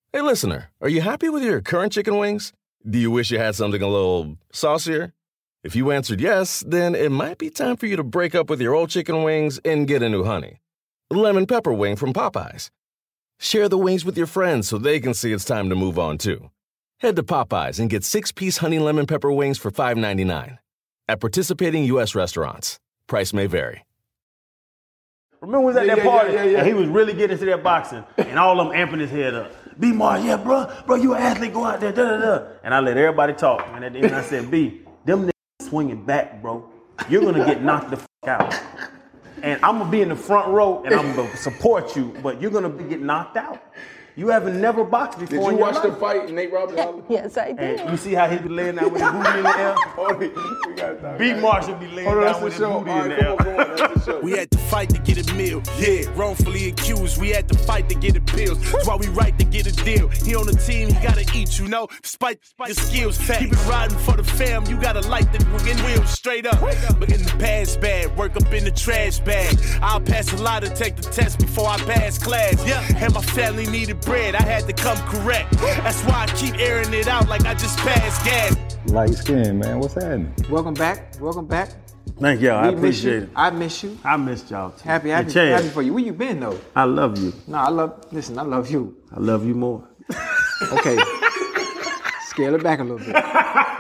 Hey, listener, are you happy with your current chicken wings? Do you wish you had something a little saucier? If you answered yes, then it might be time for you to break up with your old chicken wings and get a new honey. Lemon pepper wing from Popeyes. Share the wings with your friends so they can see it's time to move on, too. Head to Popeyes and get 6-piece honey lemon pepper wings for $5.99. At participating U.S. restaurants. Price may vary. Remember we was at that party, and he was really getting into that boxing, and all of them amping his head up. B. Mar, yeah, bro, you an athlete, go out there, da-da-da. And I let everybody talk, and at the end I said, B, them niggas swinging back, bro. You're going to get knocked the out. And I'm going to be in the front row, and I'm going to support you, but you're going to get knocked out. You haven't never boxed before. Did you watch the fight, Nate Robinson? Yes, I did. And you see how he be laying down with his booty in the air? B. Marshall be laying down with his booty in the air. We had to fight to get a meal. Yeah, wrongfully accused. We had to fight to get appeals. That's why we right to get a deal. He on the team, he gotta eat, you know. Despite your skills, keep it riding for the fam. You gotta light the wheels straight up. Look in the past bag, work up in the trash bag. I'll pass a lot to take the test before I pass class. Yeah, and my family needed bread. I had to come correct. That's why I keep airing it out like I just passed gas. Light skin, man. What's happening? Welcome back. Thank y'all. I appreciate it. I miss you. I missed y'all too. Happy for you. Where you been though? I love you. No, I love you. I love you more. Okay. Scale it back a little bit. But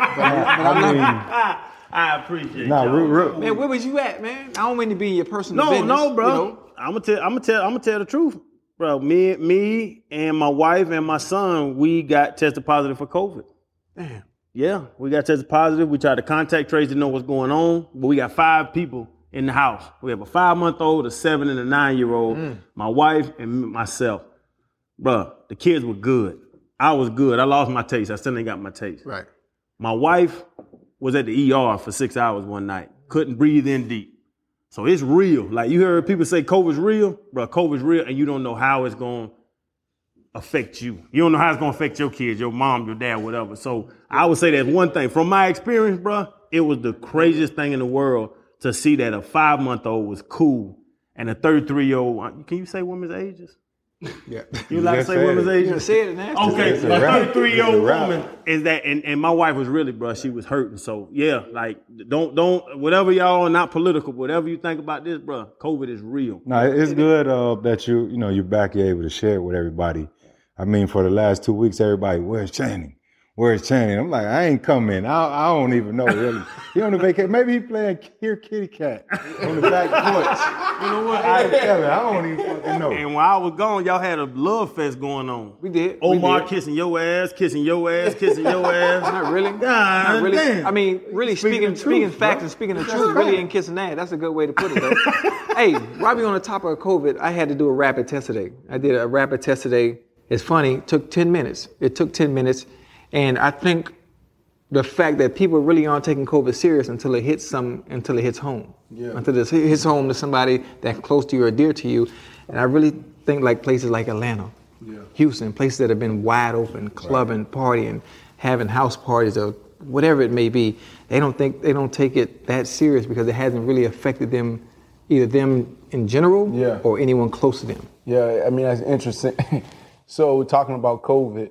I love you. I appreciate it. Man, where was you at, man? I don't mean to be in your personal business. No, bro. You know? I'm gonna tell the truth, bro. Me and my wife and my son, we got tested positive for COVID. Damn. Yeah, we got tested positive. We tried to contact trace to know what's going on, but we got 5 people in the house. We have a 5-month-old, a 7, and a 9-year-old. My wife and myself. Bro, the kids were good. I was good. I lost my taste. I still ain't got my taste. Right. My wife was at the ER for 6 hours one night. Couldn't breathe in deep. So it's real. Like you heard people say COVID's real. Bro, COVID's real, and you don't know how it's going to affect you. You don't know how it's going to affect your kids, your mom, your dad, whatever. So I would say that's one thing. From my experience, bro, it was the craziest thing in the world to see that a 5-month-old was cool and a 33-year-old, can you say women's ages? Yeah. You like to say women's ages? You said it now. Okay, a 33-year-old woman is that, and my wife was really, bro, she was hurting. So yeah, like don't whatever y'all are, not political, whatever you think about this, bro, COVID is real. No, it's good that you're back, you're able to share it with everybody. I mean, for the last 2 weeks, everybody, where's Channing? Where's Channing? I'm like, I ain't coming. I don't even know really. He on the vacation. Maybe he playing Here Kitty Cat on the back porch. You know what? I don't even fucking know. And while I was gone, y'all had a love fest going on. We did. Omar kissing your ass, kissing your ass, kissing your ass. Not really. God, Not really. damn. I mean, really speaking facts and speaking the truth, really ain't kissing ass. That's a good way to put it, though. Hey, Robbie, on the topic of COVID, I had to do a rapid test today. I did a rapid test today. It's funny. It took 10 minutes. And I think the fact that people really aren't taking COVID serious until it hits home. Yeah. Until it hits home to somebody that's close to you or dear to you. And I really think like places like Atlanta, Houston, places that have been wide open, clubbing, partying, having house parties or whatever it may be, they don't take it that serious because it hasn't really affected them, either them in general or anyone close to them. Yeah, I mean, that's interesting. So talking about COVID,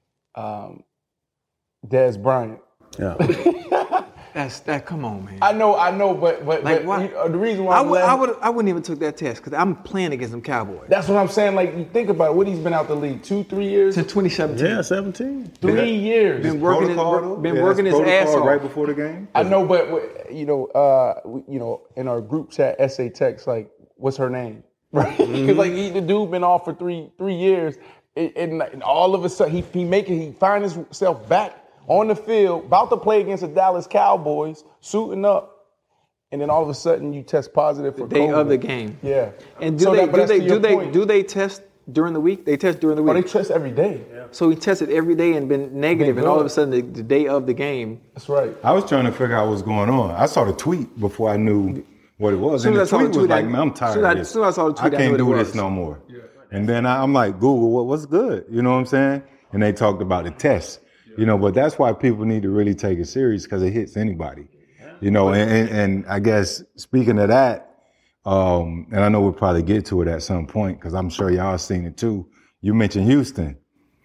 Dez Bryant. Yeah. Come on, man. I know, but like, why? The reason why I wouldn't even took that test because I'm playing against them Cowboys. That's what I'm saying. Like, you think about it, what he's been out the league 2-3 years since 2017. Yeah, 17. 3 years. Been working his ass off right before the game. I know, but in our group chat, essay text, like, what's her name? Right? Because the dude been off for three years, and all of a sudden he find himself back on the field, about to play against the Dallas Cowboys, suiting up, and then all of a sudden you test positive for the day COVID. of the game. Yeah. And do they test during the week? They test during the week. Oh, they test every day. Yeah. So he tested every day and been negative, and all of a sudden the day of the game. That's right. I was trying to figure out what's going on. I saw the tweet before I knew what it was, and the tweet was like, "Man, I'm tired of this. As soon as I saw the tweet, I can't do this no more." Yeah. And then I'm like, Google, what's good? You know what I'm saying? And they talked about the test. But that's why people need to really take it serious because it hits anybody. And I guess speaking of that, and I know we'll probably get to it at some point because I'm sure y'all seen it too. You mentioned Houston.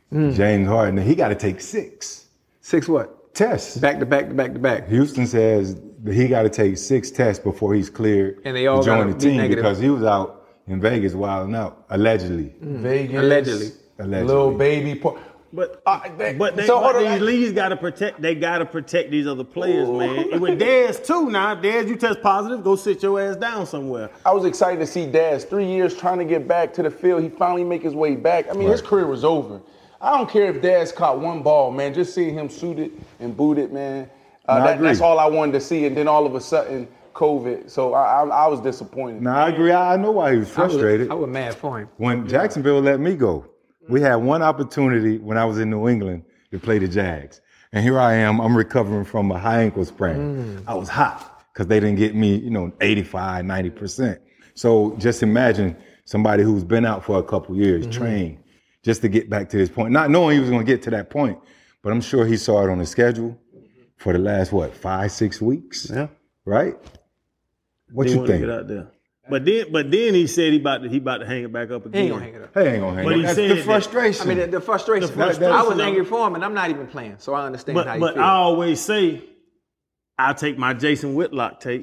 James Harden, he got to take 6 6 what? tests. Back to back to back to back. Houston says that he got to take 6 tests before he's cleared And they all to join gotta the be team negative. because he was out in Vegas wilding out, allegedly. Vegas. Allegedly. Little baby. But hold on. these leagues gotta protect. They gotta protect these other players, man. And with Dez too, now Dez, you test positive, go sit your ass down somewhere. I was excited to see Daz 3 years trying to get back to the field. He finally make his way back. I mean, his career was over. I don't care if Daz caught one ball, man. Just seeing him suited and booted, man. I agree. That's all I wanted to see. And then all of a sudden, COVID. So I was disappointed. Now, I agree. I know why he was frustrated. I was mad for him. When Jacksonville let me go, we had one opportunity when I was in New England to play the Jags. And here I am, I'm recovering from a high ankle sprain. I was hot because they didn't get me, 85, 90%. So just imagine somebody who's been out for a couple years, trained, just to get back to this point. Not knowing he was going to get to that point, but I'm sure he saw it on the schedule for the last, 5-6 weeks? Yeah. Right? What He you wanted to think? get out there. But then he said he about to hang it back up again. He ain't gonna hang it up. He ain't going to hang But it. he That's said the that- frustration. I mean, the frustration. The frustration. I was angry for him, and I'm not even playing, so I understand how you But feel. I always say, I'll take my Jason Whitlock tape.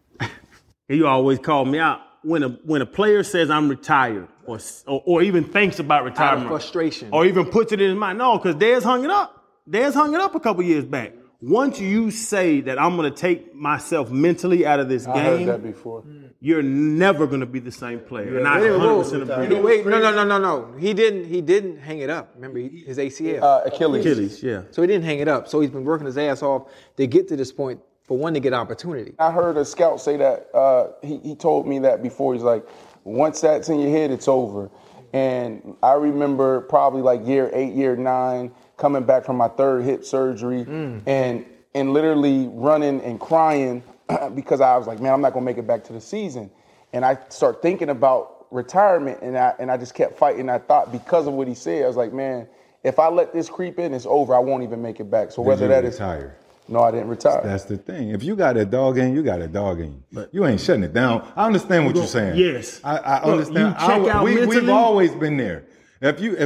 He always called me out when a player says I'm retired or even thinks about Out of retirement, frustration. or even puts it in his mind. No, because Dez hung it up. Dez hung it up a couple years back. Once you say that I'm going to take myself mentally out of this I heard game, that before. you're never going to be the same player. And I Wait, 100% agree. wait, no. He didn't hang it up. Remember his ACL. Achilles. Yeah. So he didn't hang it up. So he's been working his ass off to get to this point for one to get opportunity. I heard a scout say that. He told me that before. He's like, once that's in your head, it's over. And I remember probably like year 8, year 9, coming back from my 3rd hip surgery and literally running and crying because I was like, man, I'm not gonna make it back to the season. And I start thinking about retirement, and I just kept fighting that thought because of what he said. I was like, man, if I let this creep in, it's over. I won't even make it back. So whether that is retire. no, I didn't retire. That's the thing. If you got a dog in, you got a dog in. You ain't shutting it down. I understand what you're saying. Yes. I Look, understand. you check out We've mentally. always been there. If you're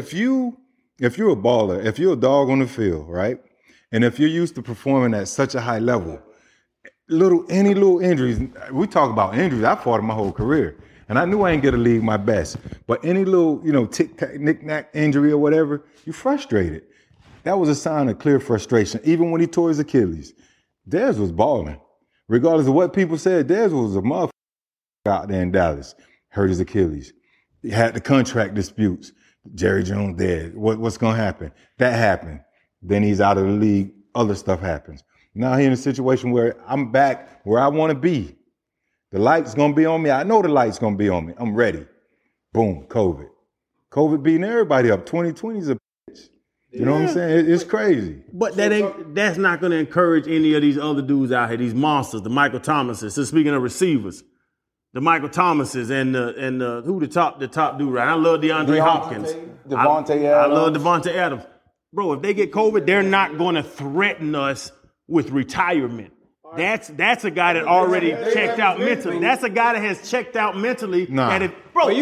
a baller, if you're a dog on the field, right, and if you're used to performing at such a high level, any little injuries. We talk about injuries. I fought my whole career, and I knew I ain't get to league my best. But any little, tic-tac, knick-knack injury or whatever, you're frustrated. That was a sign of clear frustration. Even when he tore his Achilles, Dez was balling. Regardless of what people said, Dez was a motherfucker out there in Dallas. Hurt his Achilles. He had the contract disputes. Jerry Jones dead. What's going to happen? That happened. Then he's out of the league. Other stuff happens. Now he's in a situation where I'm back where I want to be. The light's going to be on me. I know the light's going to be on me. I'm ready. Boom, COVID. COVID beating everybody up. 2020's a bitch. You know what I'm saying? It's crazy. But that's not going to encourage any of these other dudes out here, these monsters, the Michael Thomases. So speaking of receivers, the Michael Thomases and who the top dude, right? I love DeAndre Hopkins. Devontae I Adams. love Devontae Adams. Bro, if they get COVID, they're not going to threaten us with retirement. That's a guy that already checked out mentally. That's a guy that has checked out mentally. Nah. That if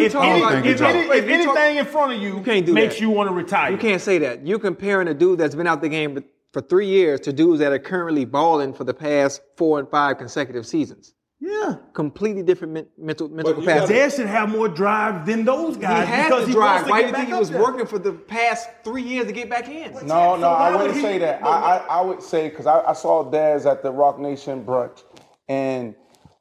anything in front of you can't do makes that. you want to retire. You can't say that. You're comparing a dude that's been out the game for 3 years to dudes that are currently balling for the past 4 and 5 consecutive seasons. Yeah. Completely different mental capacity. Dez should have more drive than those He guys had because the he wants drive. to Why get do you think back he up was there. working for the past 3 years to get back in? No, So I why would wouldn't he- say that. I would say, because I saw Daz at the Rock Nation brunch, and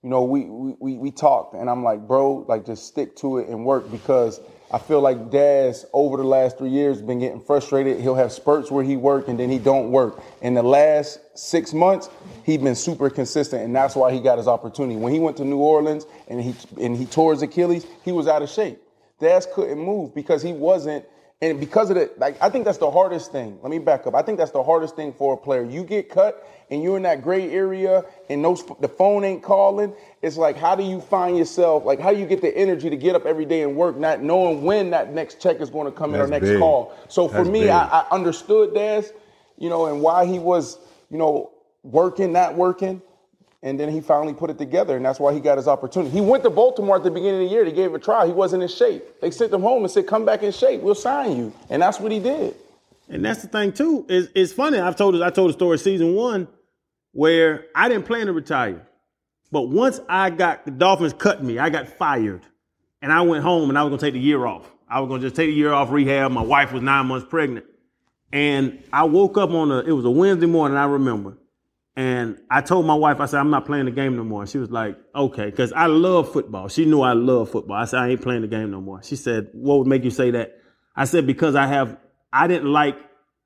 we talked, and I'm like, bro, like just stick to it and work, because I feel like Daz over the last 3 years been getting frustrated. He'll have spurts where he work and then he don't work. In the last 6 months, he's been super consistent, and that's why he got his opportunity. When he went to New Orleans and he tore his Achilles, he was out of shape. Daz couldn't move because he wasn't. And because of it, I think that's the hardest thing. Let me back up. I think that's the hardest thing for a player. You get cut and you're in that gray area and the phone ain't calling. It's like, how do you find yourself? Like, how do you get the energy to get up every day and work, not knowing when that next check is going to come in or That's next big. call? So for That's me, big. I understood Daz, and why he was, working, not working. And then he finally put it together, and that's why he got his opportunity. He went to Baltimore at the beginning of the year. They gave him a try. He wasn't in shape. They sent him home and said, come back in shape. We'll sign you. And that's what he did. And that's the thing too. It's funny. I told a story season 1 where I didn't plan to retire, but once the Dolphins cut me, I got fired, and I went home and I was gonna take the year off. I was gonna just take a year off rehab. My wife was 9 months pregnant, and I woke up it was a Wednesday morning. I remember, and I told my wife, I said, I'm not playing the game no more. And she was like, okay, because I love football. She knew I love football. I said, I ain't playing the game no more. She said, what would make you say that? I said, because I didn't like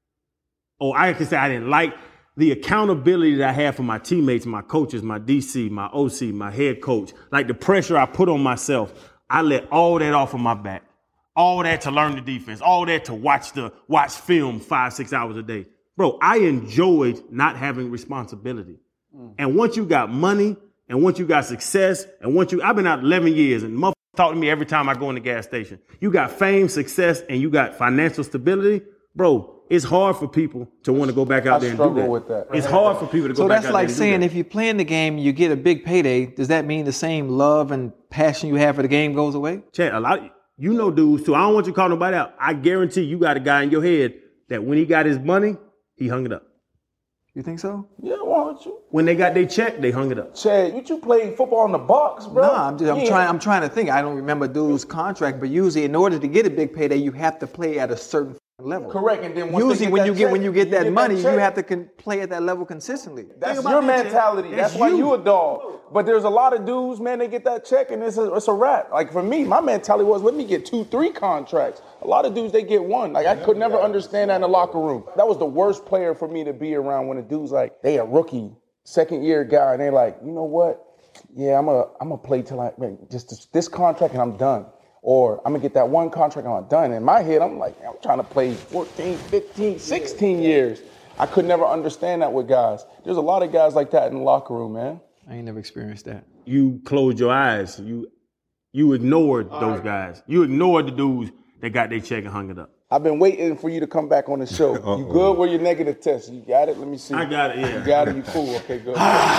the accountability that I had for my teammates, my coaches, my DC, my OC, my head coach, like the pressure I put on myself. I let all that off of my back, all that to learn the defense, all that to watch film 5-6 hours a day. Bro, I enjoyed not having responsibility. And once you got money and once you got success and I've been out 11 years and motherfuckers talk to me every time I go in the gas station. You got fame, success, and you got financial stability. Bro, it's hard for people to want to go back out there and do that. I struggle with that. It's hard for people to go back out there and do that. So that's like saying if you're playing the game, you get a big payday. Does that mean the same love and passion you have for the game goes away? Chad, you know dudes too. I don't want you to call nobody out. I guarantee you got a guy in your head that when he got his money, he hung it up. You think so? Yeah, why don't you? When they got their check, they hung it up. Chad, you played football in the box, bro? No, I'm trying to think. I don't remember dude's contract, but usually in order to get a big payday, you have to play at a certain level. Correct, and then usually when you get that money, you have to play at that level consistently. That's your mentality. That's why you a dog. But there's a lot of dudes, man, they get that check and it's a wrap. Like for me, my mentality was, let me get 2-3 contracts. A lot of dudes, they get one. Like I could never understand that in the locker room. That was the worst player for me to be around when a dude's like, they a rookie, second year guy, and they like, you know what? Yeah, I'm gonna play till just this contract and I'm done. Or I'm going to get that one contract and I'm done. In my head, I'm like, I'm trying to play 14, 15, 16 years. I could never understand that with guys. There's a lot of guys like that in the locker room, man. I ain't never experienced that. You closed your eyes. You ignored those guys. You ignored the dudes that got their check and hung it up. I've been waiting for you to come back on the show. You good with your negative test? You got it? Let me see. I got it, yeah. You got it? You cool? Okay, good.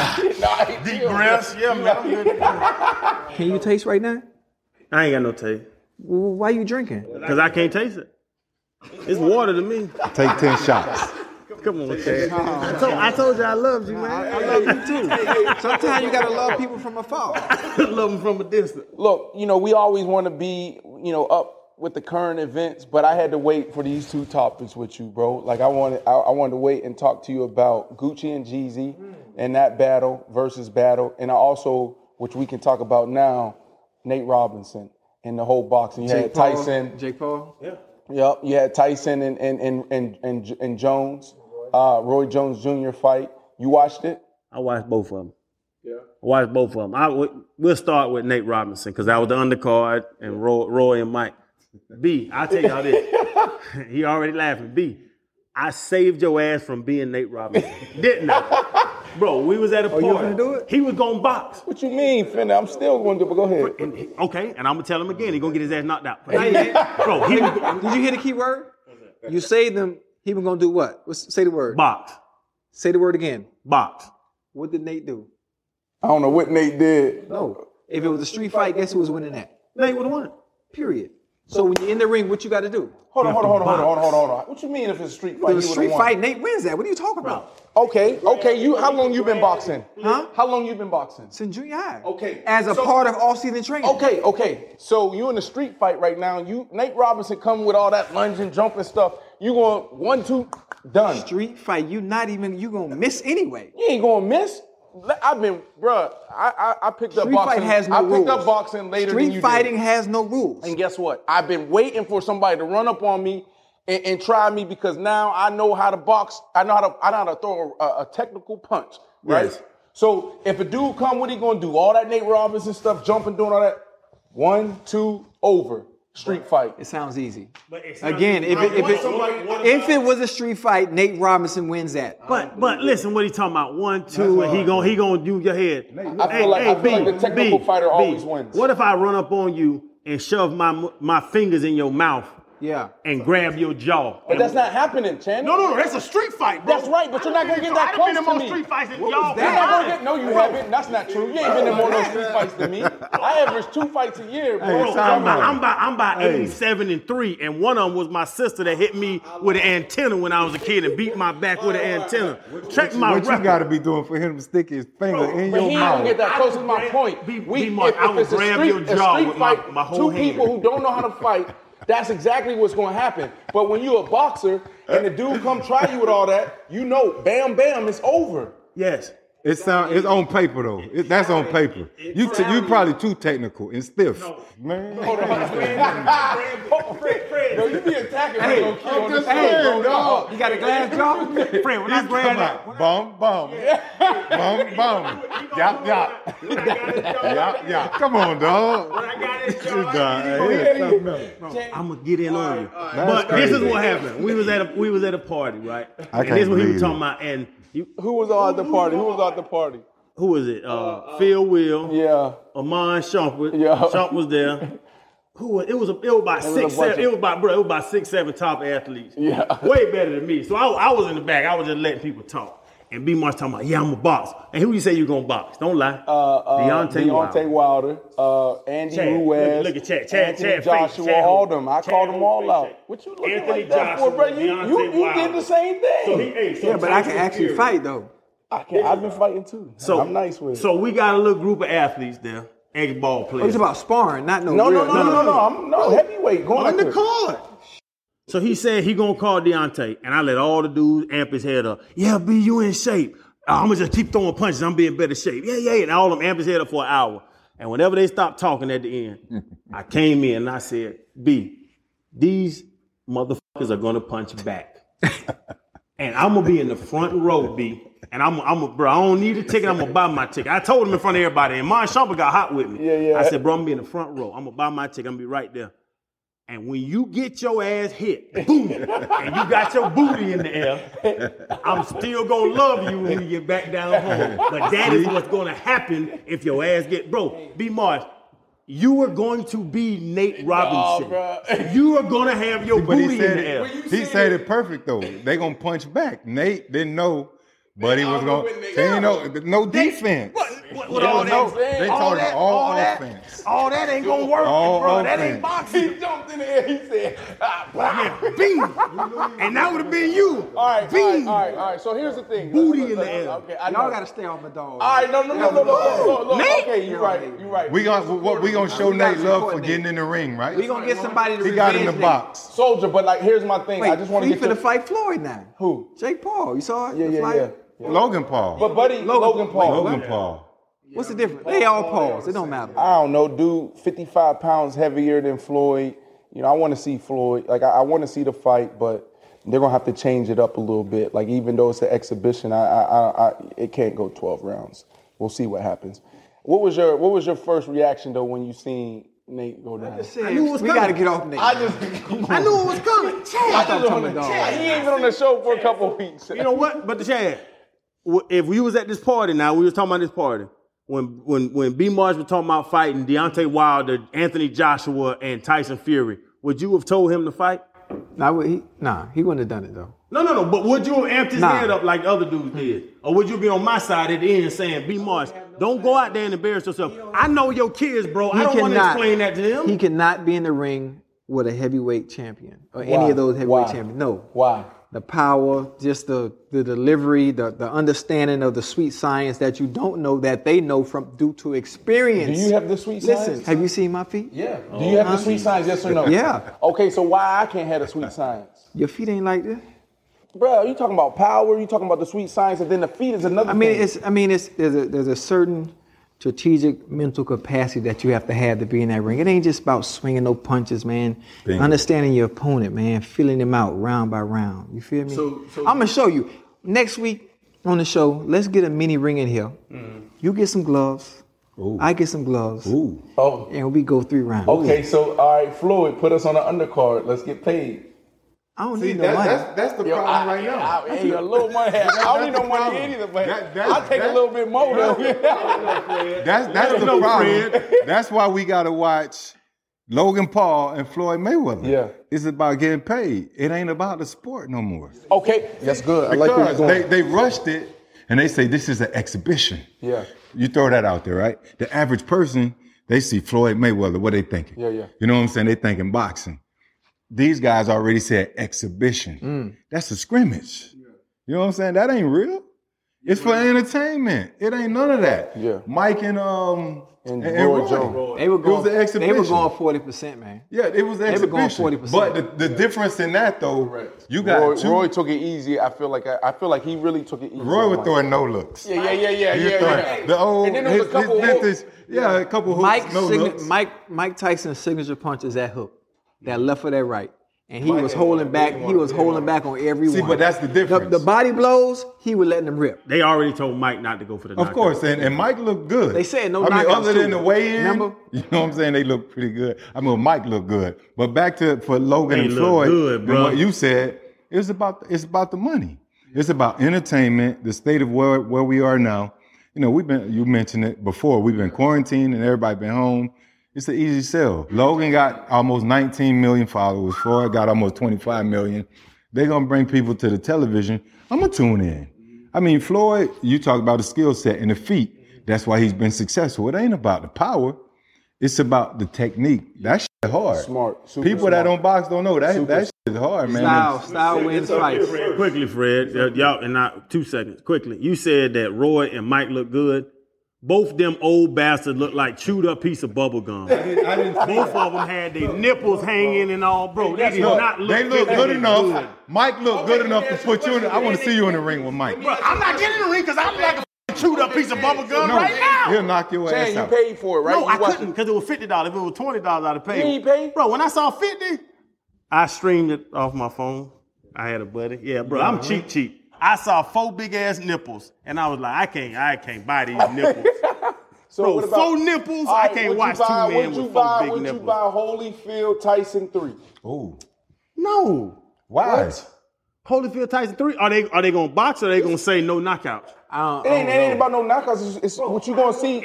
Deep breaths. Yeah, man. I'm good. Can you taste right now? I ain't got no taste. Well, why you drinking? Because I can't taste it. It's water to me. Take 10 shots. Come on, Chad. I told you I loved you, man. I love you too. Sometimes you got to love people from afar. Love them from a distance. Look, we always want to be, up with the current events, but I had to wait for these 2 topics with you, bro. Like I wanted to wait and talk to you about Gucci and Jeezy and that battle, and I also, which we can talk about now, Nate Robinson and the whole boxing. You had Tyson. Jake Paul? Yeah. Yep. You had Tyson and Jones, Roy Jones Jr. fight. You watched it? I watched both of them. Yeah. I watched both of them. We'll start with Nate Robinson because that was the undercard and Roy and Mike. B, I'll tell y'all this. He already laughing. B, I saved your ass from being Nate Robinson. Didn't I? Bro, we was at a party. You gonna do it? He was gonna box. What you mean, Finna? I'm still gonna do it, but go ahead. Okay, and I'm gonna tell him again. He gonna get his ass knocked out. Bro, did you hear the key word? You saved him. He was gonna do what? Say the word. Box. Say the word again. Box. What did Nate do? I don't know what Nate did. No. If it was a street fight, guess who was winning that? Nate would have won. Period. So when you're in the ring, what you got to do? Hold on. What you mean if it's a street fight? If it's a street fight, Nate wins that. What are you talking about? Okay. How long you been boxing? Huh? How long you been boxing? Since junior high. Okay. As a part of all-season training. Okay. So you in a street fight right now. Nate Robinson coming with all that lunging, jumping stuff. You going 1, 2, done. Street fight. You gonna miss anyway. You ain't gonna miss. I picked up Street boxing. Fight has no rules. I picked up boxing later than you did. Street fighting has no rules. And guess what? I've been waiting for somebody to run up on me and try me because now I know how to box. I know how to throw a technical punch, right? Yes. So if a dude come, what he gonna do? All that Nate Robinson stuff, jumping, doing all that. 1, 2, over. Street fight. It sounds easy. Again, if it was a street fight, Nate Robinson wins that. But listen, what he talking about? 1, 2, and he gonna do your head. I feel like the technical fighter always wins. What if I run up on you and shove my fingers in your mouth Yeah. and grab your jaw. But that's not happening, Channing. No, that's a street fight, bro. That's right, but you're not gonna get that I've close been in to more me. street fights than You're y'all. not gonna get. No, you haven't. That's not true. You ain't been in more of those street fights than me. I average 2 fights a year, bro. Hey, time out. I'm about 87-3, and one of them was my sister that hit me with an antenna when I was a kid and beat my back with an antenna. Check my What you record. got to be doing for him to stick his finger in But your he mouth? don't get that close. Is my point. I will grab your jaw with my whole two hand. people who don't know how to fight, that's exactly what's going to happen. But when you're a boxer and the dude come try you with all that, you know, bam, bam, it's over. Yes. It's on paper though. That's on paper. You probably too technical and stiff. Man. Hold on. Fred, no, you be attacking me. I'm just saying, dog. You got a glass jaw? Fred, when I grabbed that, Bum. Yap. Come on, dog. I'm gonna get in on you. That's But this is crazy. what happened. We was at a party, right? I And can't this is what he believe was it. talking about. And Who was all at the party? who was it? Phil Will. Yeah. Amon Shumpert. Yeah. Shump was there. It was about six, bunch seven. It was about 6, 7 top athletes. Yeah. Way better than me. So I was in the back. I was just letting people talk. And B Marsh talking about, yeah, I'm a box. And who you say you gonna box? Don't lie. Deontay Wilder, Andy Chad. Ruiz, Look at Chad. Anthony Chad Joshua, Chad all Chad them. I Chad called them all Chad out. Chad. What you looking Anthony like that Joshua, for, bro? You Deontay did Wilder. the same thing. So Yeah, but I can Tyson actually Fury. fight though. I've been fighting too. I'm nice with it. So we got a little group of athletes there, ex-ball Oh, players. it's about sparring, not no No, real. I'm heavyweight. Going on the after it. card. So he said he gonna call Deontay, and I let all the dudes amp his head up. Yeah, B, you in shape. I'm gonna just keep throwing punches. I'm be in better shape. Yeah. And all of them amp his head up for an hour. And whenever they stopped talking at the end, I came in and I said, B, these motherfuckers are gonna punch back. And I'm gonna be in the front row, B. And bro, I don't need a ticket. I'm gonna buy my ticket. I told him in front of everybody. And Mon Shumpert got hot with me. Yeah. I said, bro, I'm gonna be in the front row. I'm gonna buy my ticket. I'm gonna be right there. And when you get your ass hit, boom, and you got your booty in the air, I'm still gonna love you when you get back down home. But that is what's gonna happen if your ass bro, B Marsh, you are going to be Nate Robinson. You are gonna have your But booty in the air. he said it perfect though. They gonna punch back. Nate didn't know, but he was gonna. He ain't know no defense. What all that? They told him all offense. All that ain't gonna work, All bro. That offense. ain't boxing. He jumped in the air. He said, Bing. And that would have been you. All right. So here's the thing. Booty in the air. Okay, I Y'all know. gotta stay off my dog. All right, no. Look, okay, you're right. We gonna show We gotta Nate love for support getting Nate. in the ring, right? We gonna get somebody to He got in the revenge box. Soldier, but like, here's my thing. Nate. I just want to He get finna to fight Floyd now. who? Jake Paul. You saw it? The Yeah. flyer? Logan Paul. But buddy, Logan Paul. Logan Paul. What's the difference? They all Pauls. It don't matter. I don't know, dude. 55 pounds heavier than Floyd. You know, I want to see Floyd. Like, I want to see the fight, but they're gonna have to change it up a little bit. Like, even though it's an exhibition, it can't go 12 rounds. We'll see what happens. What was your first reaction though when you seen Nate go down? I knew it was We coming. gotta get off Nate. I knew it was coming. He ain't been on the show for a couple of weeks. You know what? But the Chad, if we was at this party now, we was talking about this party. When B Marsh was talking about fighting Deontay Wilder, Anthony Joshua, and Tyson Fury, would you have told him to fight? He wouldn't have done it though. No. But would you have amped his Nah. head up like the other dudes did? Or would you be on my side at the end saying, B Marsh, don't go out there and embarrass yourself. I know your kids, bro. I don't want to explain that to them. He cannot be in the ring with a heavyweight champion or any of those heavyweight champions. No. Why? The power, just the delivery, the understanding of the sweet science that you don't know that they know from due to experience. Do you have the sweet Listen, science? have you seen my feet? Yeah. Do you have the sweet science? Yes or no? Yeah. Okay, so why I can't have the sweet science? Your feet ain't like this. Bro, you talking about power? You talking about the sweet science, and then the feet is another. There's a certain strategic mental capacity that you have to be in that ring. It ain't just about swinging no punches, man. Bingo. Understanding your opponent, man. Feeling him out round by round. You feel me? So I'm gonna show you next week on the show. Let's get a mini ring in here. You get some gloves. Ooh. I get some gloves. Ooh. Oh, And we go 3 rounds. okay. So all right, Floyd, put us on the undercard. Let's get paid. I don't See, need no money. that's the problem right now. Hey, a little money. I don't need no money either, but I'll take a little bit more though. That's the problem. That's why we gotta watch Logan Paul and Floyd Mayweather. Yeah. It's about getting paid. It ain't about the sport no more. Okay, that's good. I like where you're Because going. they rushed it and they say this is an exhibition. Yeah. You throw that out there, right? The average person, they see Floyd Mayweather. What they thinking? Yeah. You know what I'm saying? They thinking boxing. These guys already said exhibition. That's a scrimmage. You know what I'm saying? That ain't real. It's for entertainment. It ain't none of that. Yeah. Mike and Roy Jones. They were It was going. an exhibition. They were going 40%, man. Yeah, it was an They were going exhibition. 40%. But the difference in that though, you got Roy took it easy. I feel like he really took it easy. Roy was throwing no looks. Yeah. He was throwing the old And then there was a couple his vintage, a couple hooks, no looks. Mike Tyson's signature punch is that hook, that left or that right, and he was holding back. He was holding back on every one. See, but that's the difference. The body blows, he was letting them rip. They already told Mike not to go for the knockout. Of course, and Mike looked good. They said no I mean, knockouts, other than too. the weigh-in, Remember? you know what I'm saying? They look pretty good. I mean, Mike looked good. But back for Logan They and look Floyd, good, and bro. what you said, it's about the money. It's about entertainment, the state of where we are now. You know, you mentioned it before. We've been quarantined and everybody been home. It's an easy sell. Logan got almost 19 million followers. Floyd got almost 25 million. They're going to bring people to the television. I'm going to tune in. I mean, Floyd, you talk about the skill set and the feet. That's why he's been successful. It ain't about the power. It's about the technique. That shit hard. Smart. Super People that smart. don't box don't know. That shit is hard, man. Style wins fights. Quickly, Fred, y'all, and not 2 seconds. Quickly, you said that Roy and Mike look good. Both them old bastards look like chewed up piece of bubble gum. I didn't Both of them had their nipples hanging and all, bro. They did not look. They look good physically enough. good. Mike looked good enough to put you in. I want to see you in the ring with Mike. Bro, I'm not getting in the ring because I'm like a chewed up piece of bubble gum No, right now. he'll knock your ass Shane, you out. paid for it, right? No, You I watched couldn't because it was $50. If it was $20, I'd have paid. You ain't paid? Bro, when I saw 50, I streamed it off my phone. I had a buddy. Yeah, bro, I'm cheap. I saw 4 big ass nipples, and I was like, I can't buy these nipples. So Bro, what about 4 nipples? All I right, can't would watch you buy, 2 men would you with 4 buy, big would nipples. you buy Holyfield Tyson 3? Oh, No. why? What? Holyfield Tyson 3? Are they gonna box or are they gonna say no knockouts? It ain't about no knockouts. It's what you gonna see.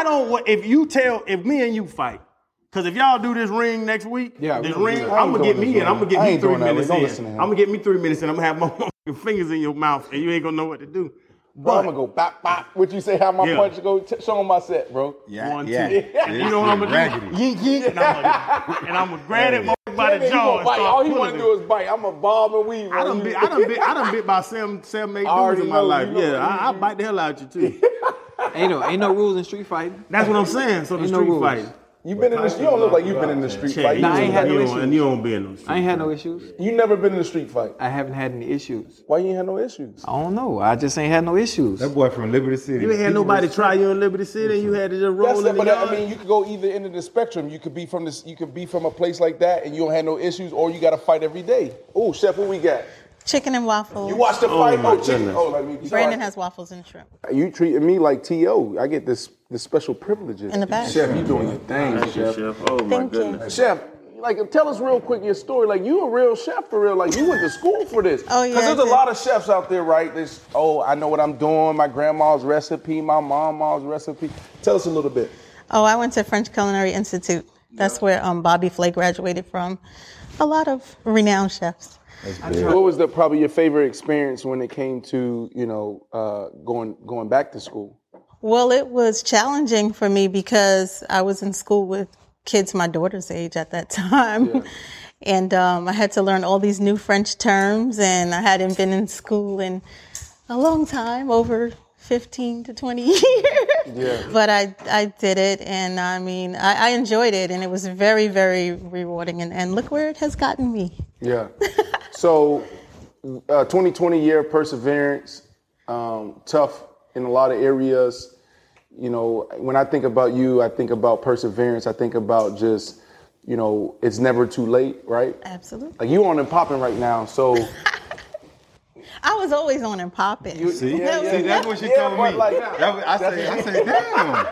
If me and you fight, because if y'all do this ring next week, Yeah, this we ring, do that. I I'm ain't gonna get doing me this, in. I'm gonna get I me ain't 3 doing that, minutes Ray. Don't in. listen to him. I'm gonna get me 3 minutes in. I'm gonna have my motherfucking fingers in your mouth and you ain't gonna know what to do. Bro, I'm gonna go bop bop. What you say? How my Yeah. punch go? Show him my set, bro. Yeah, 1, 2. yeah. And you know what I'm gonna Raggedy. do? Yeet, yeet. And I'm gonna grab it by the He jaw gonna and bite. All start he pulling wanna it. do is bite. I'm a bomb and weave. I done bit about seven, 8 dudes already in my know, life. you know, I bite the hell out you too. Ain't no rules in street fighting. That's what I'm saying. So the Ain't no street rules. fight. You been in the? You don't look like you've been in the street fight. Nah, I ain't had no issues. And you don't be in no street. I ain't had no issues. You never been in a street fight. I haven't had any issues. Why you ain't had no issues? I don't know. I just ain't had no issues. That boy from Liberty City. You ain't had nobody try you in Liberty City. You had to just roll That's in it, the but yard. I mean, you could go either end of the spectrum. You could be from this. You could be from a place like that, and you don't have no issues, or you got to fight every day. Oh, chef, what we got? Chicken and waffles. You watch the fight? my chicken. goodness. Oh, let me. Brandon has waffles and shrimp. You treating me like T.O. I get this special privileges. In the back. Chef, you doing your thing, chef. Chef. Oh my Thank goodness. Chef, like, tell us real quick your story. Like, you a real chef for real. Like, you went to school for this. Oh, yeah, Because I there's a did. lot of chefs out there, right? This, I know what I'm doing. My grandma's recipe, my mom's recipe. Tell us a little bit. Oh, I went to French Culinary Institute. That's where Bobby Flay graduated from. A lot of renowned chefs. What was probably your favorite experience when it came to, going back to school? Well, it was challenging for me because I was in school with kids my daughter's age at that time. Yeah. And I had to learn all these new French terms, and I hadn't been in school in a long time, over 15 to 20 years. Yeah. But I did it, and I mean, I enjoyed it, and it was very, very rewarding. And look where it has gotten me. Yeah. So, 2020 year of perseverance, tough in a lot of areas. You know, when I think about you, I think about perseverance. I think about just, it's never too late, right? Absolutely. Like, you on and popping right now, so. I was always on and popping. See, Yeah, see, that's what she yeah, told but me. like- I said, damn.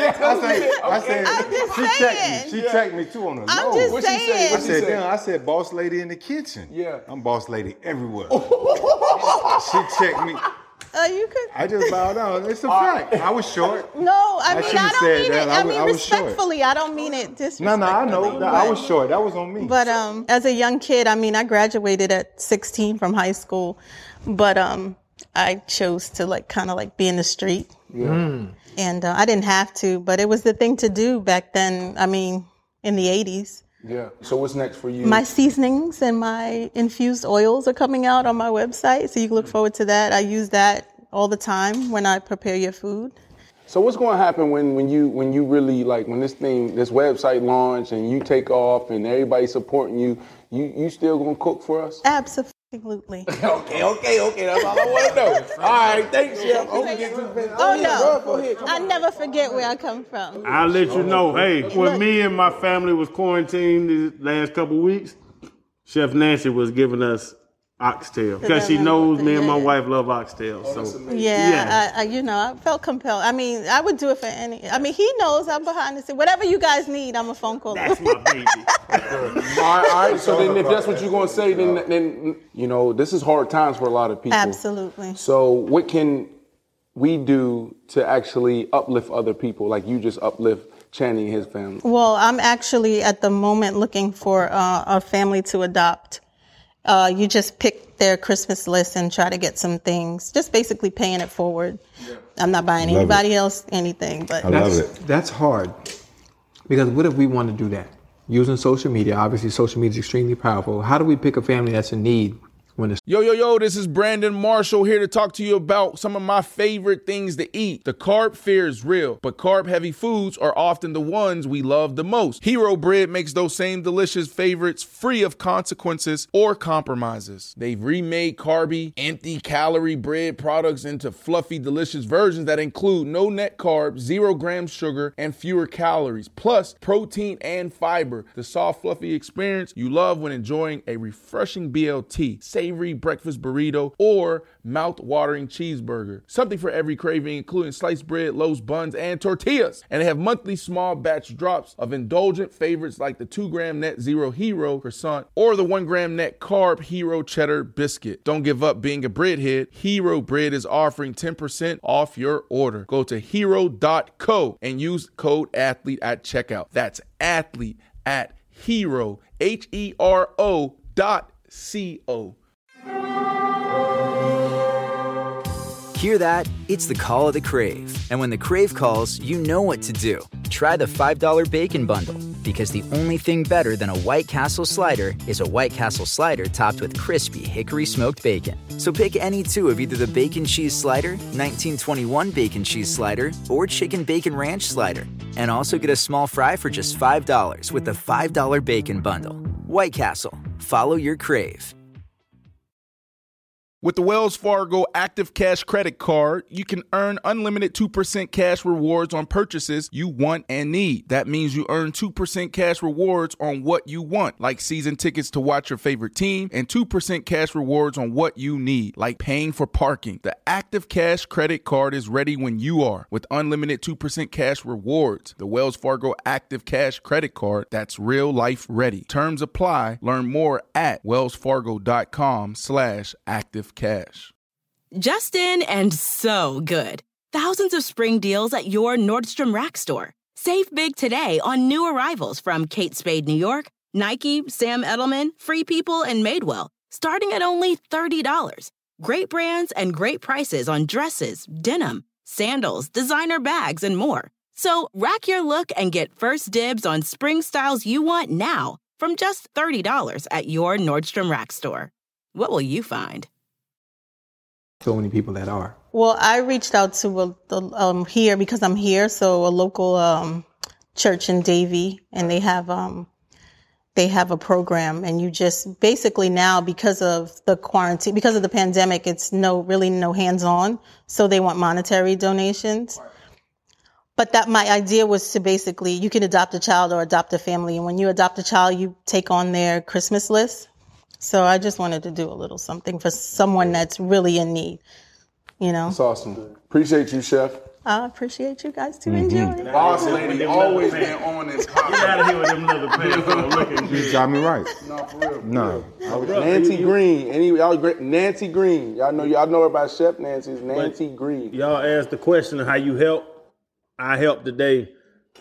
I said, I'm just she checked saying. me. She checked me too on the I'm low. just What'd she say? saying. I What'd she said, say? damn. I said, boss lady in the kitchen. Yeah. I'm boss lady everywhere. She checked me. You could. I just bowed down. It's a fact. I was short. No, I mean, shouldn't I have don't said mean that. it. I I mean, was short. respectfully. I don't mean it disrespectfully. No, I know. I was short. That was on me. But as a young kid, I mean, I graduated at 16 from high school, but I chose to kind of be in the street. Yeah. And I didn't have to, but it was the thing to do back then. I mean, in the 80s. Yeah. So what's next for you? My seasonings and my infused oils are coming out on my website, so you can look forward to that. I use that all the time when I prepare your food. So what's going to happen when you really when this website launch and you take off and everybody's supporting you? You still gonna cook for us? Absolutely. Okay. That's all I want to know. All right, thanks, Chef. I never forget where I come from. I'll let you know. Hey, when me and my family was quarantined these last couple of weeks, Chef Nancy was giving us oxtail because she knows me and my wife love oxtail. So I felt compelled. I mean, I would do it for any. I mean, he knows I'm behind the scene. Whatever you guys need, I'm a phone call. That's my baby. All right. So then, if that's what you're gonna say, then this is hard times for a lot of people. Absolutely. So what can we do to actually uplift other people, like you just uplift Channing and his family? Well, I'm actually at the moment looking for a family to adopt. You just pick their Christmas list and try to get some things, just basically paying it forward. Yeah. I'm not buying anybody else anything, but I love it. That's hard. Because what if we want to do that? Using social media, obviously social media is extremely powerful. How do we pick a family that's in need? Yo, this is Brandon Marshall here to talk to you about some of my favorite things to eat. The carb fear is real, but carb-heavy foods are often the ones we love the most. Hero Bread makes those same delicious favorites free of consequences or compromises. They've remade carby, empty-calorie bread products into fluffy, delicious versions that include no net carbs, 0 grams sugar, and fewer calories, plus protein and fiber. The soft, fluffy experience you love when enjoying a refreshing BLT, savory breakfast burrito, or mouth-watering cheeseburger. Something for every craving, including sliced bread, loaves, buns, and tortillas. And they have monthly small batch drops of indulgent favorites like the 2-gram net Zero Hero croissant or the 1-gram net carb Hero cheddar biscuit. Don't give up being a breadhead. Hero Bread is offering 10% off your order. Go to hero.co and use code ATHLETE at checkout. That's athlete at hero, HERO.co. Hear that? It's the call of the Crave. And when the Crave calls, you know what to do. Try the $5 Bacon Bundle, because the only thing better than a White Castle slider is a White Castle slider topped with crispy hickory smoked bacon. So pick any two of either the Bacon Cheese Slider, 1921 Bacon Cheese Slider, or Chicken Bacon Ranch Slider. And also get a small fry for just $5 with the $5 Bacon Bundle. White Castle. Follow your Crave. With the Wells Fargo Active Cash Credit Card, you can earn unlimited 2% cash rewards on purchases you want and need. That means you earn 2% cash rewards on what you want, like season tickets to watch your favorite team, and 2% cash rewards on what you need, like paying for parking. The Active Cash Credit Card is ready when you are, with unlimited 2% cash rewards. The Wells Fargo Active Cash Credit Card, that's real life ready. Terms apply. Learn more at wellsfargo.com/active cash. Just in and so good. Thousands of spring deals at your Nordstrom Rack store. Save big today on new arrivals from Kate Spade New York, Nike, Sam Edelman, Free People, and Madewell, starting at only $30. Great brands and great prices on dresses, denim, sandals, designer bags, and more. So rack your look and get first dibs on spring styles you want now from just $30 at your Nordstrom Rack store. What will you find? So many people that are. Well, I reached out to here because I'm here, so a local church in Davie, and they have a program, and you just basically now, because of the quarantine, because of the pandemic, it's no hands-on, so they want monetary donations. But that my idea was to basically, you can adopt a child or adopt a family, and when you adopt a child, you take on their Christmas list. So I just wanted to do a little something for someone that's really in need, you know? That's awesome. Appreciate you, Chef. I appreciate you guys to enjoy. Boss lady always been on this podcast. Get out of here with them leather pants on looking good. You got me right. No, for real. No. Nancy Green. Nancy Green. Y'all know her by Chef Nancy. It's Nancy Green. Y'all asked the question of how you help. I helped today.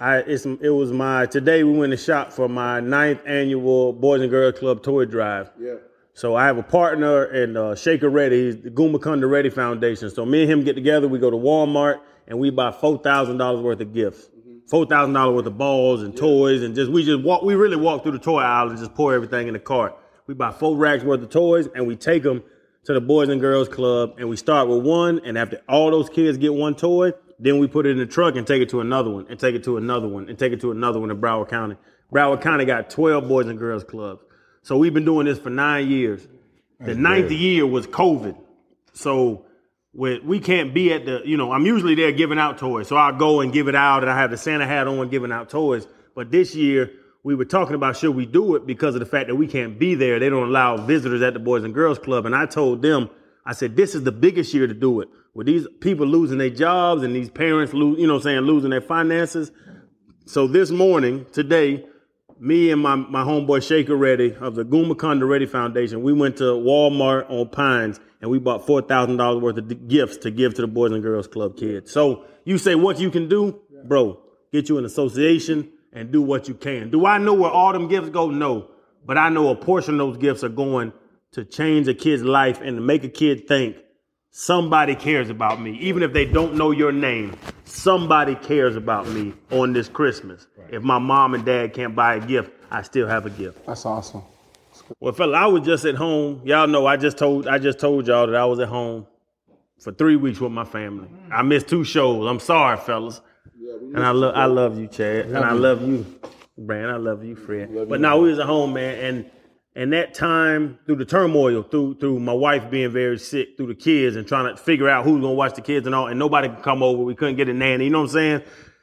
Today we went to shop for my 9th annual Boys and Girls Club toy drive. Yeah. So I have a partner in Shaker Reddy. He's the Gumacunda Reddy Foundation. So me and him get together. We go to Walmart and we buy $4,000 worth of gifts. $4,000 worth of balls and toys, and we really walk through the toy aisle and just pour everything in the cart. We buy 4 racks worth of toys and we take them to the Boys and Girls Club, and we start with one, and after all those kids get one toy, then we put it in the truck and take it to another one, and take it to another one, and take it to another one in Broward County. Broward County got 12 Boys and Girls Clubs. So we've been doing this for 9 years. The 9th year was COVID. So we can't be at I'm usually there giving out toys. So I'll go and give it out, and I have the Santa hat on giving out toys. But this year, we were talking about should we do it because of the fact that we can't be there. They don't allow visitors at the Boys and Girls Club. And I told them, I said, this is the biggest year to do it. With these people losing their jobs and these parents losing their finances. So this morning, today, me and my homeboy Shaker Reddy of the Gumacunda Reddy Foundation, we went to Walmart on Pines and we bought $4,000 worth of gifts to give to the Boys and Girls Club kids. So you say what you can do, bro, get you an association and do what you can. Do I know where all them gifts go? No. But I know a portion of those gifts are going to change a kid's life and to make a kid think somebody cares about me. Even if they don't know your name, somebody cares about me on this Christmas. Right. If my mom and dad can't buy a gift, I still have a gift. That's awesome. Well, fella, I was just at home. Y'all know I just told y'all that I was at home for 3 weeks with my family. I missed 2 shows. I'm sorry, fellas. And I love you, Chad. And I love you, Brand. I love you, Fred. But no, we was at home, man. And that time, through the turmoil, through my wife being very sick, through the kids and trying to figure out who's going to watch the kids and all, and nobody could come over. We couldn't get a nanny, you know what I'm saying?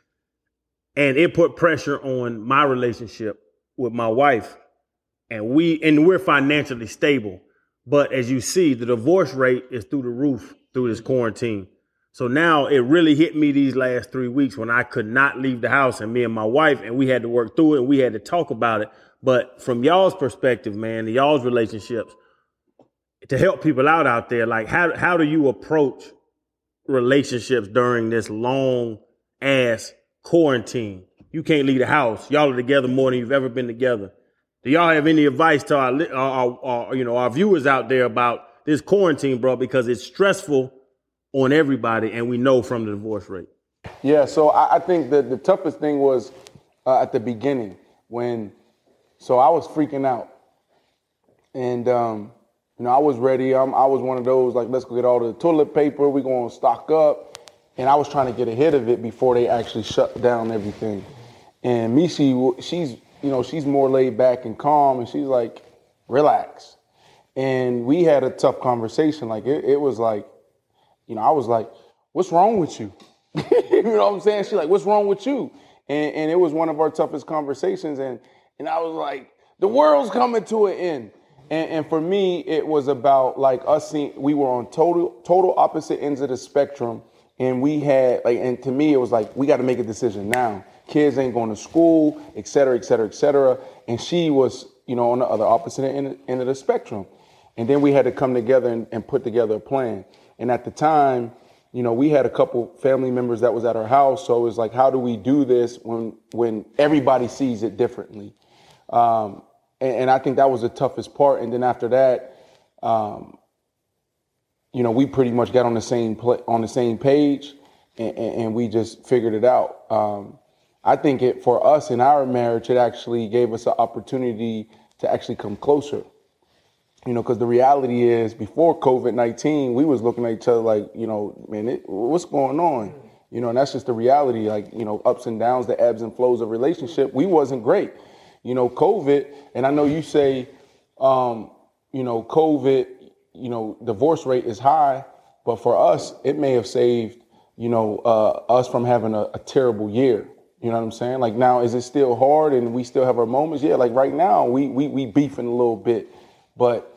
And it put pressure on my relationship with my wife. And we're financially stable. But as you see, the divorce rate is through the roof through this quarantine. So now it really hit me these last 3 weeks when I could not leave the house, and me and my wife, and we had to work through it and we had to talk about it. But from y'all's perspective, man, y'all's relationships, to help people out there, like how do you approach relationships during this long ass quarantine? You can't leave the house. Y'all are together more than you've ever been together. Do y'all have any advice to our viewers out there about this quarantine, bro? Because it's stressful on everybody, and we know from the divorce rate. Yeah, so I think that the toughest thing was at the beginning so I was freaking out, and I was ready. I was one of those like, let's go get all the toilet paper. We're gonna stock up, and I was trying to get ahead of it before they actually shut down everything. And Mishi, she's more laid back and calm, and she's like, relax. And we had a tough conversation. Like it was like, I was like, what's wrong with you? You know what I'm saying? She's like, what's wrong with you? And it was one of our toughest conversations. And I was like, the world's coming to an end. And for me, it was about like us we were on total opposite ends of the spectrum. And we had and to me, it was like, we got to make a decision now. Kids ain't going to school, et cetera, et cetera, et cetera. And she was, on the other opposite end of the spectrum. And then we had to come together and put together a plan. And at the time, we had a couple family members that was at our house. So it was like, how do we do this when everybody sees it differently? And I think that was the toughest part. And then after that, we pretty much got on the same page, and we just figured it out. I think for us in our marriage, it actually gave us an opportunity to actually come closer. Because the reality is, before COVID-19, we was looking at each other like, man, what's going on? And that's just the reality, like, ups and downs, the ebbs and flows of relationship. We wasn't great. COVID, and I know you say, COVID, divorce rate is high, but for us, it may have saved, us from having a terrible year. You know what I'm saying? Like, now, is it still hard and we still have our moments? Yeah, like right now, we beefing a little bit, but,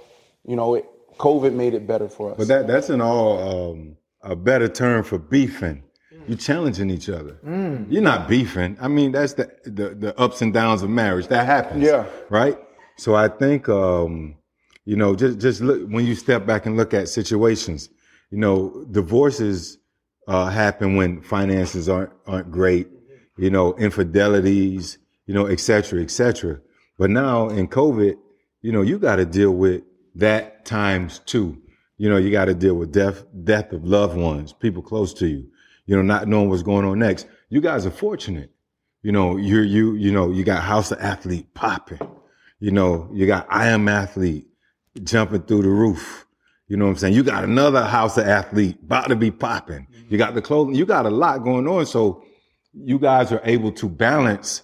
COVID made it better for us. But that's an a better term for beefing. you're challenging each other. You're not beefing. I mean, that's the ups and downs of marriage. That happens. Yeah. Right? So I think, just look, when you step back and look at situations, divorces happen when finances aren't great, infidelities, et cetera, et cetera. But now in COVID, you got to deal with that times two. You got to deal with death of loved ones, people close to you, not knowing what's going on next. You guys are fortunate. You got House of Athlete popping. You got I Am Athlete jumping through the roof. You know what I'm saying? You got another House of Athlete about to be popping. You got the clothing. You got a lot going on. So you guys are able to balance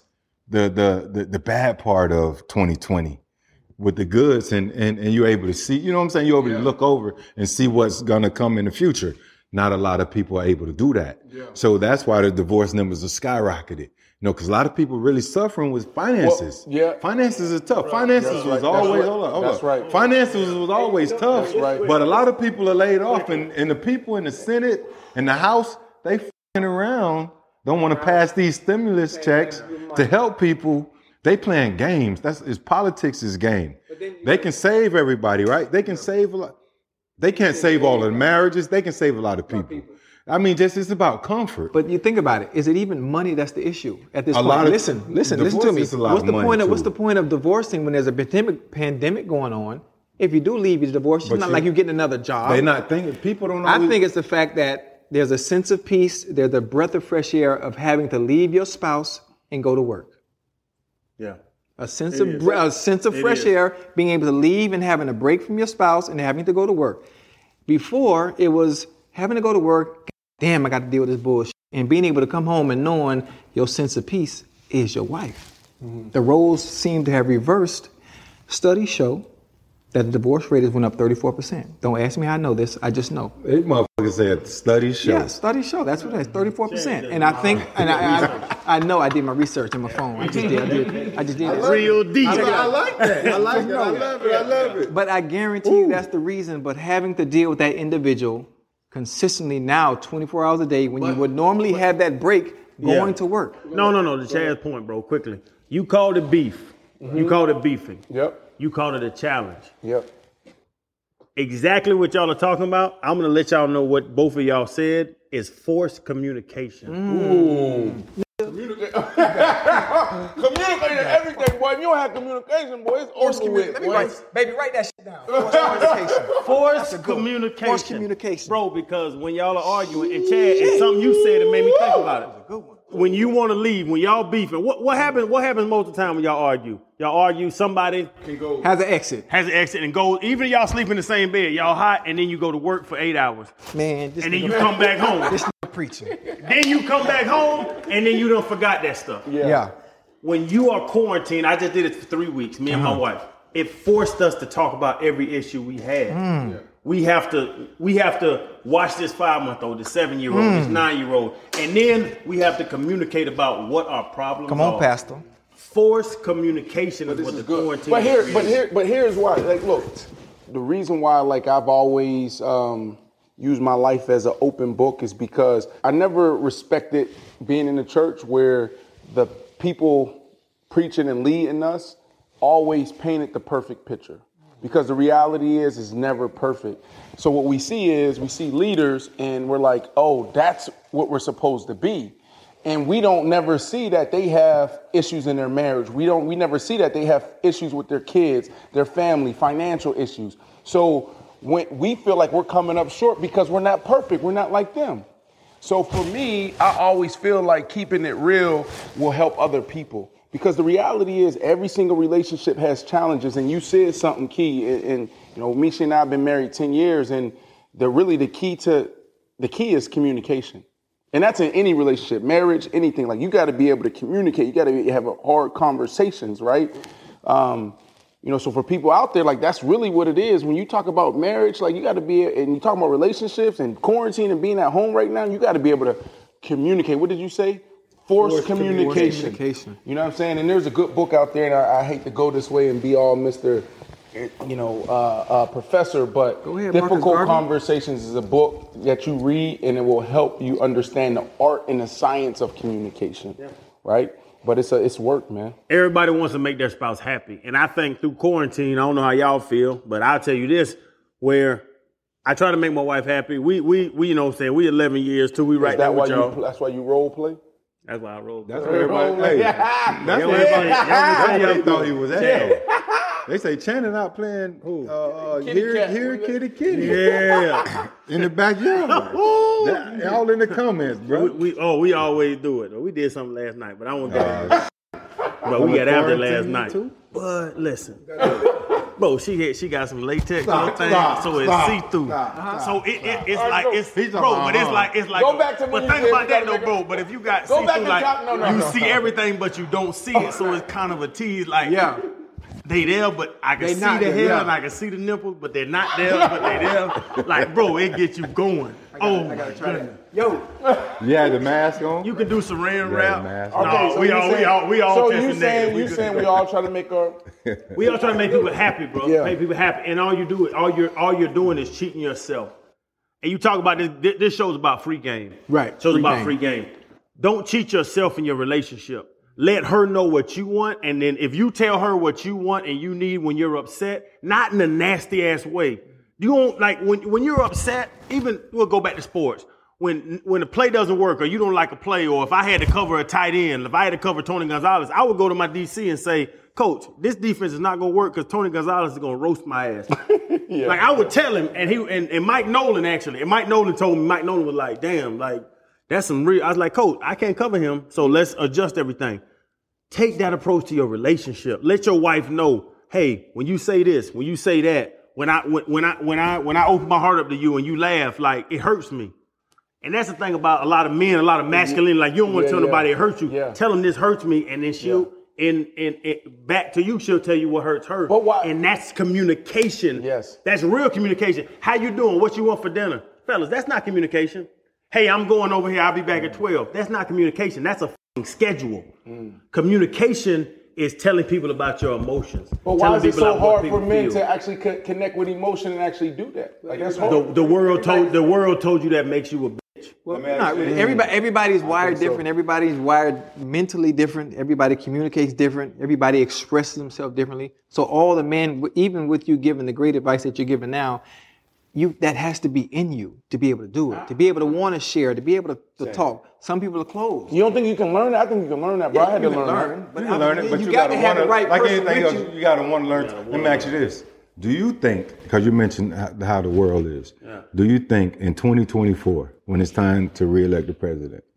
the bad part of 2020 with the goods, and you're able to see, you know what I'm saying? You're able to look over and see what's going to come in the future. Not a lot of people are able to do that. Yeah. So that's why the divorce numbers are skyrocketed. Because a lot of people really suffering with finances. Finances is tough. Finances was always, Finances was always tough. But a lot of people are laid off, and the people in the Senate and the House, they f***ing around, don't want to pass these stimulus checks to help people. They playing games. Politics is game. They can save everybody, right? They can save a lot. They can't save all of the marriages. They can save a lot of people. I mean, it's about comfort. But you think about it. Is it even money that's the issue at this point? Listen to me. What's the point of divorcing when there's a pandemic going on? If you do leave, you divorce. It's not like you're getting another job. They're not thinking. People don't know. I think it's the fact that there's a sense of peace. There's a breath of fresh air of having to leave your spouse and go to work. Yeah. A sense of fresh air, being able to leave and having a break from your spouse and having to go to work. Before, it was having to go to work, damn, I got to deal with this bullshit. And being able to come home and knowing your sense of peace is your wife. Mm-hmm. The roles seem to have reversed. Studies show that the divorce rate has went up 34%. Don't ask me how I know this. I just know. These motherfuckers said studies show. Yeah, studies show. That's what it is, 34%. And I think, and I know I did my research on my phone. I just did it. Real deep. I like that. I like it. I love it. But I guarantee you that's the reason. But having to deal with that individual consistently now, 24 hours a day, when you would normally have that break going to work. No. To Chad's point, bro, quickly. You called it beef. Mm-hmm. You called it beefing. Yep. You called it a challenge. Yep. Exactly what y'all are talking about. I'm going to let y'all know what both of y'all said is forced communication. Ooh. Communicating everything, boy. If you don't have communication, boy, it's over with. Write that shit down. Forced communication. Forced communication. Bro, because when y'all are arguing, and Chad, and something you said that made me think about it. Good one. When you want to leave, when y'all beefing, what happens most of the time when y'all argue? Y'all argue, somebody has an exit and goes, even if y'all sleep in the same bed, y'all hot, and then you go to work for 8 hours. Man, and then you come back home. This preaching. Then you come back home, and then you done forgot that stuff. Yeah. When you are quarantined, I just did it for 3 weeks, me and my wife. It forced us to talk about every issue we had. Yeah. We have to watch this 5-month-old, this 7-year-old, this 9-year-old, and then we have to communicate about what our problems are. Come on, Pastor. Forced communication is what the quarantine is. But here's why. Like, look, the reason why, like, I've always used my life as an open book is because I never respected being in the church where the people preaching and leading us always painted the perfect picture. Because the reality is it's never perfect. So what we see leaders and we're like, oh, that's what we're supposed to be. And we don't never see that they have issues in their marriage. We never see that they have issues with their kids, their family, financial issues. So when we feel like we're coming up short because we're not perfect, we're not like them. So for me, I always feel like keeping it real will help other people. Because the reality is every single relationship has challenges, and you said something key. And Misha and I have been married 10 years, and the key is communication. And that's in any relationship, marriage, anything. Like, you got to be able to communicate. You got to have hard conversations, right? So for people out there, like, that's really what it is. When you talk about marriage, like, you got to be, and you talk about relationships and quarantine and being at home right now, you got to be able to communicate. What did you say? Forced communication. You know what I'm saying? And there's a good book out there, and I hate to go this way and be all Mr. professor, but Go ahead, Marcus Difficult Garvey. Conversations is a book that you read, and it will help you understand the art and the science of communication, right? But it's work, man. Everybody wants to make their spouse happy. And I think through quarantine, I don't know how y'all feel, but I'll tell you this, where I try to make my wife happy. We you know what I'm saying, we 11 years too. We right there with y'all. That's why you role play? That's why I rolled. That's what everybody. Hey, That's what everybody thought he was at. though. They say Channing out playing. Here, kitty. Yeah. In the backyard. All in the comments, bro. We always do it. We did something last night, but I won't do it. But we got after last night. Too? But listen, bro, she got some latex on thing, so it's see-through. So it's like it's like. Go back to when but you think said about we that gotta though, make bro. But if you got Go back see-through, to like top- you see everything, but you don't see it, so it's kind of a tease. Like they there, but I can see the hair and I can see the nipples, but they're not there, but they there. Like, bro, it gets you going. I gotta try that. Yo, You had the mask on? You can do saran Yeah, wrap. man. No, Okay, so we all So testing you negative. saying we all try to make our We all trying to make people happy, bro. Yeah. Make people happy, and all you're doing is cheating yourself. And you talk about this. This show's about free game. Right, Show's free about game. free game. Don't cheat yourself in your relationship. Let her know what you want, and then if you tell her what you want and you need when you're upset, not in a nasty ass way. You don't like when you're upset. Even we'll go back to sports. When the play doesn't work or you don't like a play, or if I had to cover a tight end, if I had to cover Tony Gonzalez, I would go to my DC and say, Coach, this defense is not going to work because Tony Gonzalez is going to roast my ass. Like I would tell him, and Mike Nolan actually, and Mike Nolan told me, Mike Nolan was like, damn, like that's some real. I was like, Coach, I can't cover him, so let's adjust everything. Take that approach to your relationship. Let your wife know, hey, when you say this, when you say that, when I open my heart up to you and you laugh, like it hurts me. And that's the thing about a lot of men, a lot of masculine, like you don't want to tell nobody it hurts you. Yeah. Tell them this hurts me, and then she'll, and back to you, she'll tell you what hurts her. But why? And that's communication. Yes. That's real communication. How you doing? What you want for dinner? Fellas, that's not communication. Hey, I'm going over here. I'll be back at 12. That's not communication. That's a f***ing schedule. Communication is telling people about your emotions. But why telling is it people so about what hard people for men feel. to actually connect with emotion and actually do that? Like that's hard. The world told you that makes you a bitch. well, not really. Everybody's wired different. Everybody's wired mentally different. Everybody communicates different. Everybody expresses themselves differently. So all the men, even with you giving the great advice that you're giving now, that has to be in you to be able to do it, to be able to want to share, to be able to talk. Some people are closed. You don't think you can learn that? I think you can learn that, bro. I had to learn that. You can learn it, but you got gotta to have the wanna- right like person anything with else, you. you got to want to learn. Let me ask you this: do you think, because you mentioned how the world is, do you think in 2024, when it's time to reelect the president,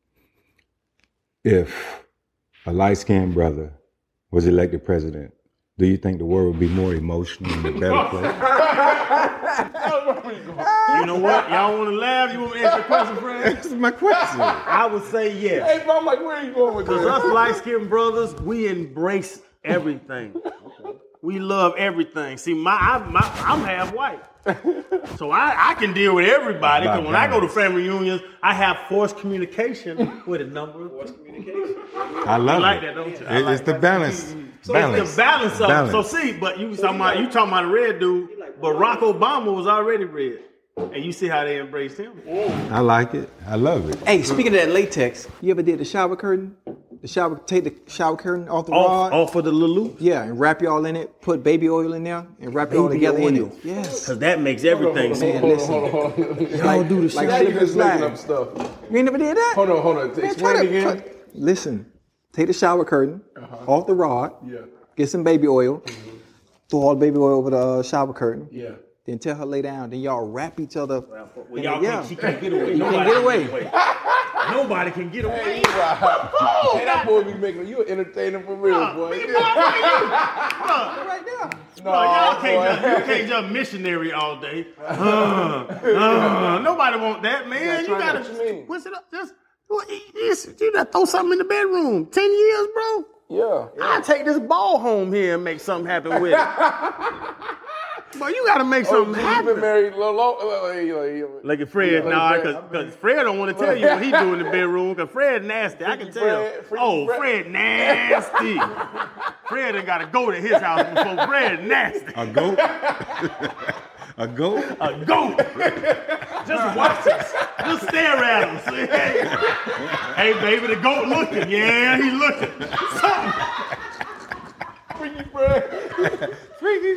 if a light-skinned brother was elected president, do you think the world would be more emotional and a better place? You know what? Y'all want to laugh? You want me to answer the question, friend? This is my question. I would say yes. Hey, bro, I'm like, where are you going with Because this? us light-skinned brothers, we embrace everything. We love everything. See, I'm half white. So I can deal with everybody. Because when I go to family reunions, I have forced communication with a number of forced communication. I love You like it. that, don't you? It's the balance. So it's the balance of it. Balance. So see, but you talking about a red dude, Barack Obama was already red. And you see how they embraced him. I like it. I love it. Hey, speaking of that latex, you ever did the shower curtain? Take the shower curtain off the rod? Off of the little loop? Yeah, and wrap y'all in it. Put baby oil in there and wrap it all together in it. Yes. Because that makes everything. Man, listen. Y'all do the Now shit. you just making up stuff. You ain't never did that? Hold on. Man, Explain try it again. Listen, take the shower curtain off the rod. Yeah. Get some baby oil. Throw all the baby oil over the shower curtain. Yeah. Then tell her lay down. Then y'all wrap each other. Well, she can't get away. You can't get away. Nobody can get away. Hey, that boy be making you an entertainer for real, boy. Right now. You can't just missionary all day. Nobody want that, man. You gotta what you mean? what's it up? You gotta throw something in the bedroom. 10 years, bro. Yeah. I take this ball home here and make something happen with it. But you gotta make something happen. Been married long. Look at Fred now, because Fred don't want to tell you what he do in the bedroom, because Fred nasty. I can tell. Fred nasty. Fred ain't got to go to his house before Fred nasty. A goat? A goat? A goat. Just watch us. Just stare at him. Hey, baby, the goat looking. Yeah, he looking. Something. Freaky Fred. Freaky.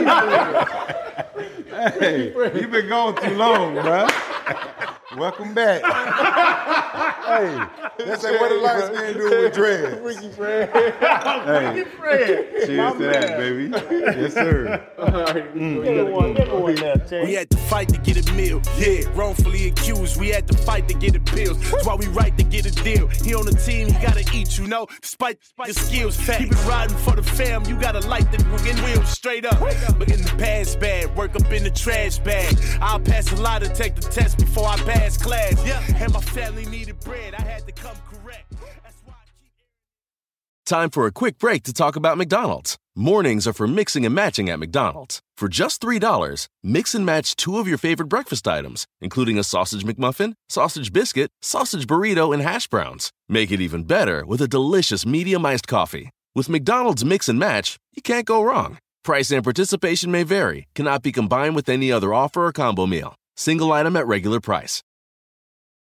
Hey, you been gone too long, bro. Welcome back. Hey, that's like what the light skin do with dreads. Freaky Fred. Hey, Fred. Cheers to that, baby. Yes, sir. We had to fight to get a meal. Yeah, wrongfully accused. We had to fight to get appeals. That's why we right to get a deal. He on the team, he gotta eat, you know. Despite your skills, keep it riding for the fam. You gotta light the wheels straight up. But in the past bad, work up in the trash bag. I'll pass a lot to take the test before I pass class. Yeah, and my family needed bread. I had to come correct. That's why I keep... Time for a quick break to talk about McDonald's. Mornings are for mixing and matching at McDonald's. For just $3, mix and match 2 of your favorite breakfast items, including a sausage McMuffin, sausage biscuit, sausage burrito, and hash browns. Make it even better with a delicious medium iced coffee. With McDonald's Mix and Match, you can't go wrong. Price and participation may vary, cannot be combined with any other offer or combo meal. Single item at regular price.